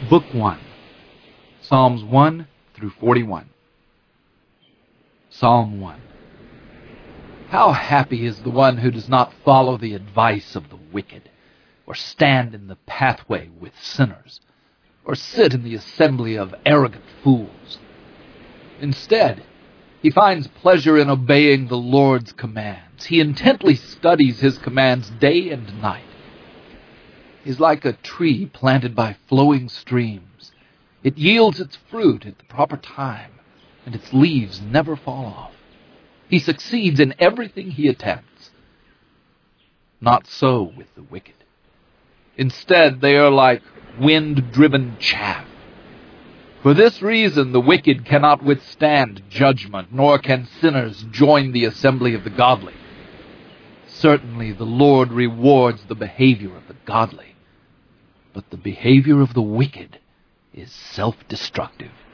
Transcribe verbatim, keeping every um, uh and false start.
Book one, Psalms one through forty-one. Psalm one. How happy is the one who does not follow the advice of the wicked, or stand in the pathway with sinners, or sit in the assembly of arrogant fools. Instead, he finds pleasure in obeying the Lord's commands. He intently studies his commands day and night. He is like a tree planted by flowing streams. It yields its fruit at the proper time, and its leaves never fall off. He succeeds in everything he attempts. Not so with the wicked. Instead, they are like wind-driven chaff. For this reason, the wicked cannot withstand judgment, nor can sinners join the assembly of the godly. Certainly, the Lord rewards the behavior of the godly, but the behavior of the wicked is self-destructive.